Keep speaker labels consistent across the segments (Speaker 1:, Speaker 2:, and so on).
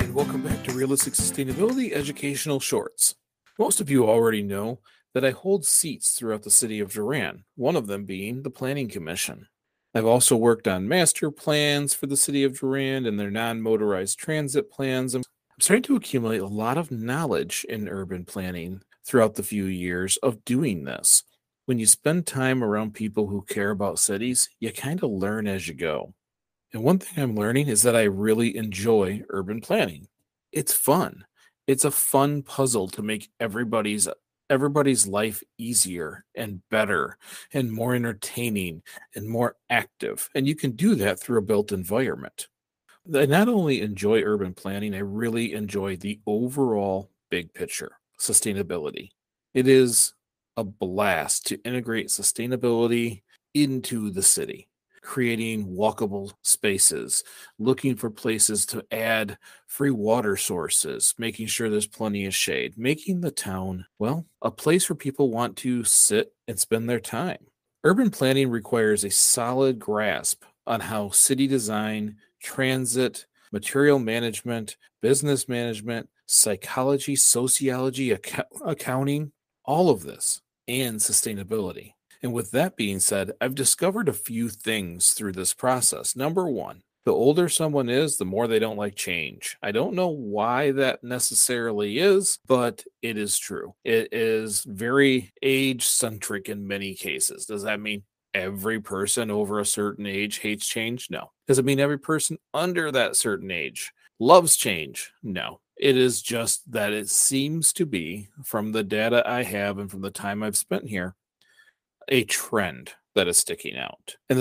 Speaker 1: and welcome back to Realistic Sustainability Educational Shorts. Most of you already know that I hold seats throughout the city of Duran, one of them being the Planning Commission. I've also worked on master plans for the city of Duran and their non-motorized transit plans. I'm starting to accumulate a lot of knowledge in urban planning throughout the few years of doing this. When you spend time around people who care about cities, you kind of learn as you go. And one thing I'm learning is that I really enjoy urban planning. It's fun. It's a fun puzzle to make everybody's life easier and better and more entertaining and more active. And you can do that through a built environment. I not only enjoy urban planning, I really enjoy the overall big picture, sustainability. It is a blast to integrate sustainability into the city, creating walkable spaces, looking for places to add free water sources, making sure there's plenty of shade, making the town, well, a place where people want to sit and spend their time. Urban planning requires a solid grasp on how city design, transit, material management, business management, psychology, sociology, accounting, all of this, and sustainability. And with that being said, I've discovered a few things through this process. Number one, the older someone is, the more they don't like change. I don't know why that necessarily is, but it is true. It is very age centric in many cases. Does that mean every person over a certain age hates change? No. Does it mean every person under that certain age loves change? No. It is just that it seems to be, from the data I have and from the time I've spent here, a trend that is sticking out. And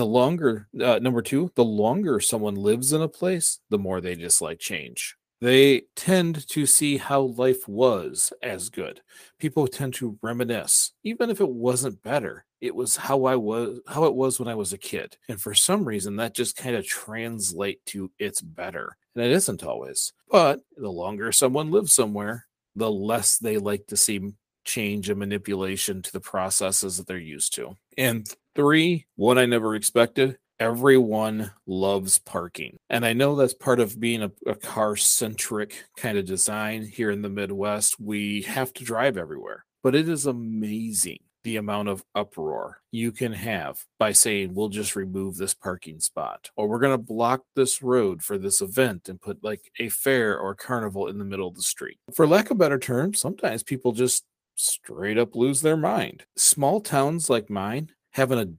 Speaker 1: number two, the longer someone lives in a place, the more they dislike change. They tend to see how life was as good. People tend to reminisce, even if it wasn't better. It was how it was when I was a kid. And for some reason, that just kind of translate to it's better. And it isn't always. But the longer someone lives somewhere, the less they like to see change and manipulation to the processes that they're used to. And three, one I never expected, everyone loves parking. And I know that's part of being a car-centric kind of design here in the Midwest. We have to drive everywhere. But it is amazing the amount of uproar you can have by saying, we'll just remove this parking spot, or we're going to block this road for this event and put like a fair or carnival in the middle of the street. For lack of better terms, sometimes people just straight up lose their mind. Small towns like mine have an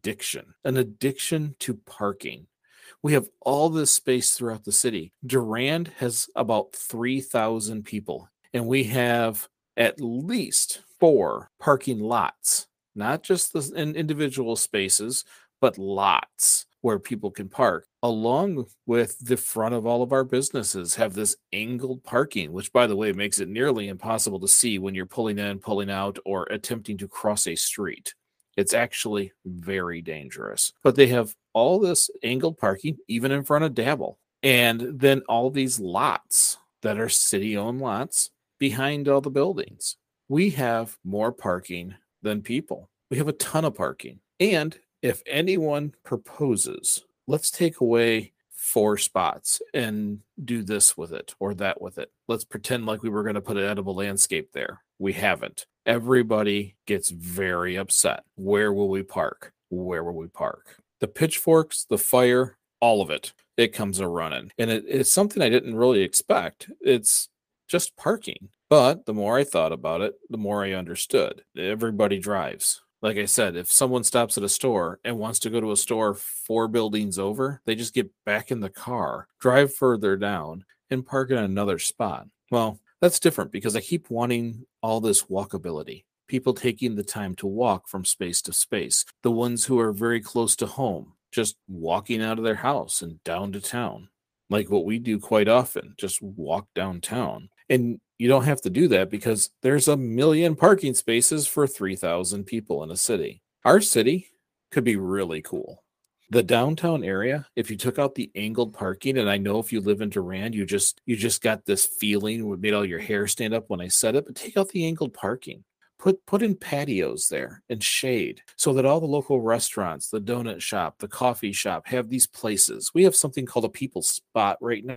Speaker 1: addiction to parking. We have all this space throughout the city. Durand has about 3,000 people, and we have at least 4 parking lots, not just the individual spaces, but lots where people can park, along with the front of all of our businesses have this angled parking, which, by the way, makes it nearly impossible to see when you're pulling in, pulling out, or attempting to cross a street. It's actually very dangerous. But they have all this angled parking, even in front of Dabble, and then all these lots that are city-owned lots behind all the buildings. We have more parking than people. We have a ton of parking. And if anyone proposes, let's take away 4 spots and do this with it or that with it. Let's pretend like we were going to put an edible landscape there. We haven't. Everybody gets very upset. Where will we park? Where will we park? The pitchforks, the fire, all of it. It comes a running. And it's something I didn't really expect. It's just parking. But the more I thought about it, the more I understood. Everybody drives. Like I said, if someone stops at a store and wants to go to a store 4 buildings over, they just get back in the car, drive further down, and park in another spot. Well, that's different because I keep wanting all this walkability. People taking the time to walk from space to space. The ones who are very close to home, just walking out of their house and down to town. Like what we do quite often, just walk downtown. And you don't have to do that because there's a million parking spaces for 3,000 people in a city. Our city could be really cool. The downtown area, if you took out the angled parking, and I know if you live in Durand, you just got this feeling would made all your hair stand up when I said it, but take out the angled parking. Put in patios there and shade so that all the local restaurants, the donut shop, the coffee shop have these places. We have something called a people spot right now.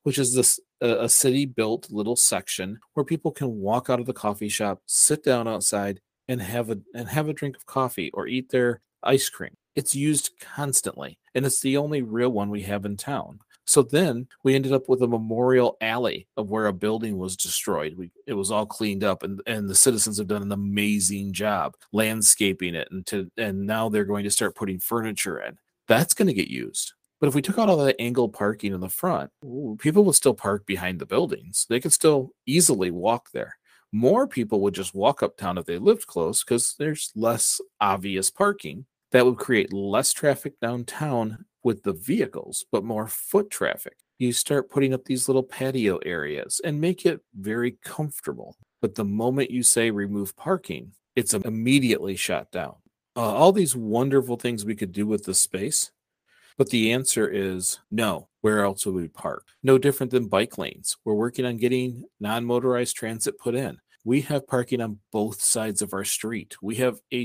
Speaker 1: which is this a city-built little section where people can walk out of the coffee shop, sit down outside, and have a drink of coffee or eat their ice cream. It's used constantly, and it's the only real one we have in town. So then we ended up with a memorial alley of where a building was destroyed. It was all cleaned up, and the citizens have done an amazing job landscaping it, and now they're going to start putting furniture in. That's going to get used. But if we took out all that angled parking in the front, people would still park behind the buildings. They could still easily walk there. More people would just walk uptown if they lived close because there's less obvious parking. That would create less traffic downtown with the vehicles, but more foot traffic. You start putting up these little patio areas and make it very comfortable. But the moment you say remove parking, it's immediately shut down. All these wonderful things we could do with the space, but the answer is no. Where else would we park? No different than bike lanes. We're working on getting non-motorized transit put in. We have parking on both sides of our street. We have a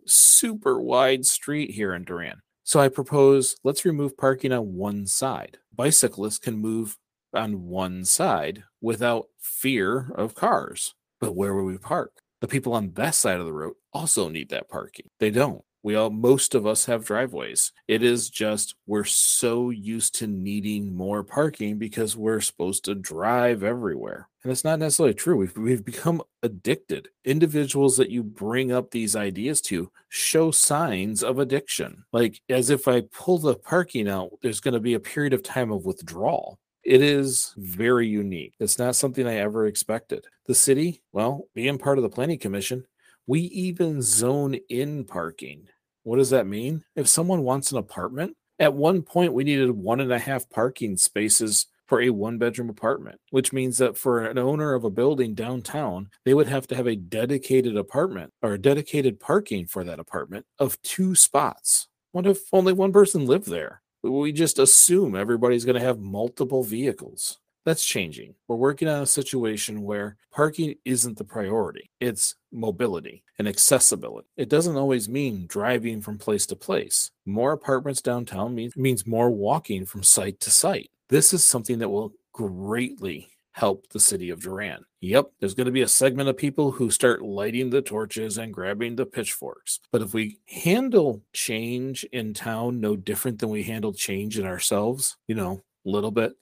Speaker 1: super wide street here in Durand. So I propose let's remove parking on one side. Bicyclists can move on one side without fear of cars. But where will we park? The people on that side of the road also need that parking. They don't. Most of us have driveways. It is just we're so used to needing more parking because we're supposed to drive everywhere. And it's not necessarily true. We've become addicted. Individuals that you bring up these ideas to show signs of addiction. Like as if I pull the parking out, there's going to be a period of time of withdrawal. It is very unique. It's not something I ever expected. The city, well, being part of the Planning Commission, we even zone in parking. What does that mean? If someone wants an apartment, at one point we needed 1.5 parking spaces for a one-bedroom apartment, which means that for an owner of a building downtown, they would have to have a dedicated apartment or a dedicated parking for that apartment of 2 spots. What if only one person lived there? We just assume everybody's going to have multiple vehicles. That's changing. We're working on a situation where parking isn't the priority. It's mobility and accessibility. It doesn't always mean driving from place to place. More apartments downtown means more walking from site to site. This is something that will greatly help the city of Durand. Yep, there's going to be a segment of people who start lighting the torches and grabbing the pitchforks. But if we handle change in town no different than we handle change in ourselves, little bit,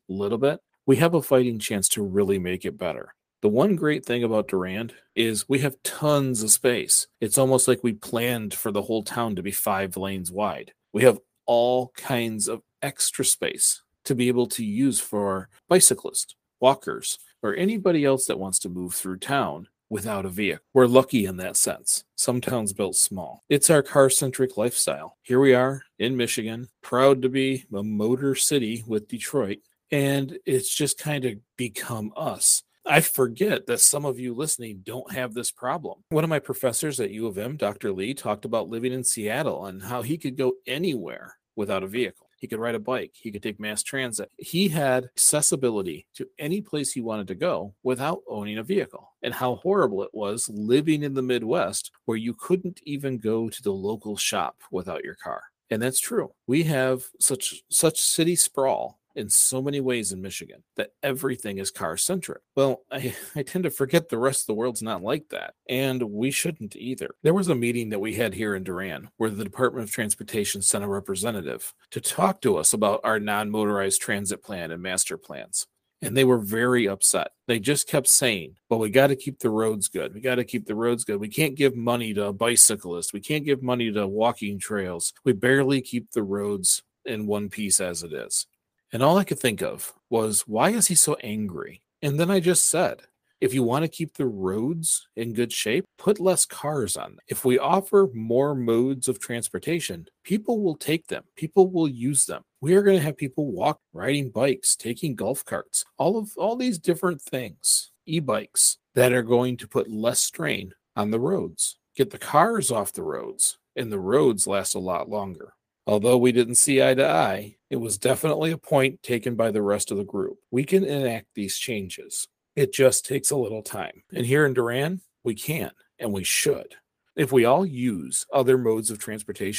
Speaker 1: we have a fighting chance to really make it better. The one great thing about Durand is we have tons of space. It's almost like we planned for the whole town to be 5 lanes wide. We have all kinds of extra space to be able to use for bicyclists, walkers, or anybody else that wants to move through town without a vehicle. We're lucky in that sense. Some towns built small. It's our car-centric lifestyle. Here we are in Michigan, proud to be a motor city with Detroit. And it's just kind of become us. I forget that some of you listening don't have this problem. One of my professors at U of M, Dr. Lee, talked about living in Seattle and how he could go anywhere without a vehicle. He could ride a bike. He could take mass transit. He had accessibility to any place he wanted to go without owning a vehicle. And how horrible it was living in the Midwest where you couldn't even go to the local shop without your car. And that's true. We have such city sprawl in so many ways in Michigan that everything is car-centric. Well, I tend to forget the rest of the world's not like that, and we shouldn't either. There was a meeting that we had here in Durand where the Department of Transportation sent a representative to talk to us about our non-motorized transit plan and master plans. And they were very upset. They just kept saying, well, we got to keep the roads good. We got to keep the roads good. We can't give money to bicyclists. We can't give money to walking trails. We barely keep the roads in one piece as it is. And all I could think of was, why is he so angry? And then I just said, if you want to keep the roads in good shape, put less cars on them. If we offer more modes of transportation, people will take them. People will use them. We are going to have people walk, riding bikes, taking golf carts, all these different things, e-bikes that are going to put less strain on the roads. Get the cars off the roads, and the roads last a lot longer. Although we didn't see eye to eye, it was definitely a point taken by the rest of the group. We can enact these changes. It just takes a little time. And here in Durand, we can and we should. If we all use other modes of transportation,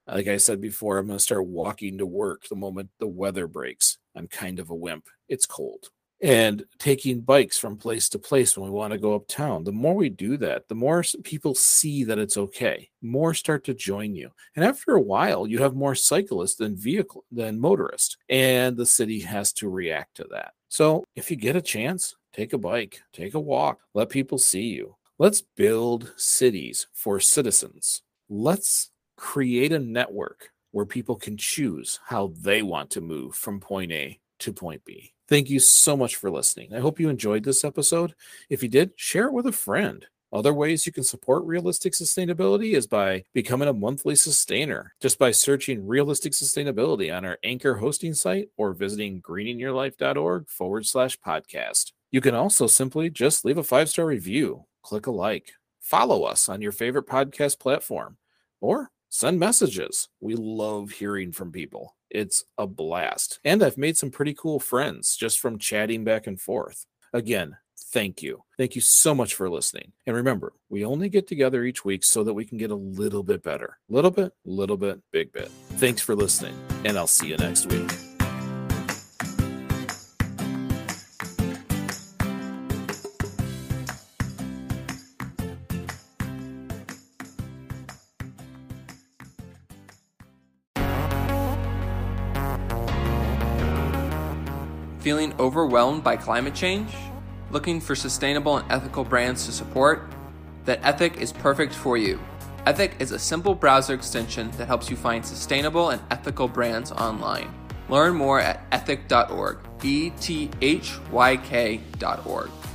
Speaker 1: Like I said before, I'm going to start walking to work the moment the weather breaks. I'm kind of a wimp. It's cold. And taking bikes from place to place when we want to go uptown. The more we do that, the more people see that it's okay. More start to join you. And after a while, you have more cyclists than motorists. And the city has to react to that. So if you get a chance, take a bike, take a walk, let people see you. Let's build cities for citizens. Let's create a network where people can choose how they want to move from point A to point B. Thank you so much for listening. I hope you enjoyed this episode. If you did, share it with a friend. Other ways you can support Realistic Sustainability is by becoming a monthly sustainer, just by searching Realistic Sustainability on our Anchor hosting site or visiting greeningyourlife.org/podcast. You can also simply just leave a 5-star review, click a like, follow us on your favorite podcast platform, or send messages. We love hearing from people. It's a blast. And I've made some pretty cool friends just from chatting back and forth. Again, thank you. Thank you so much for listening. And remember, we only get together each week so that we can get a little bit better. Little bit, big bit. Thanks for listening, and I'll see you next week.
Speaker 2: Feeling overwhelmed by climate change? Looking for sustainable and ethical brands to support? Then Ethic is perfect for you. Ethic is a simple browser extension that helps you find sustainable and ethical brands online. Learn more at ethyk.org, ethyk.org.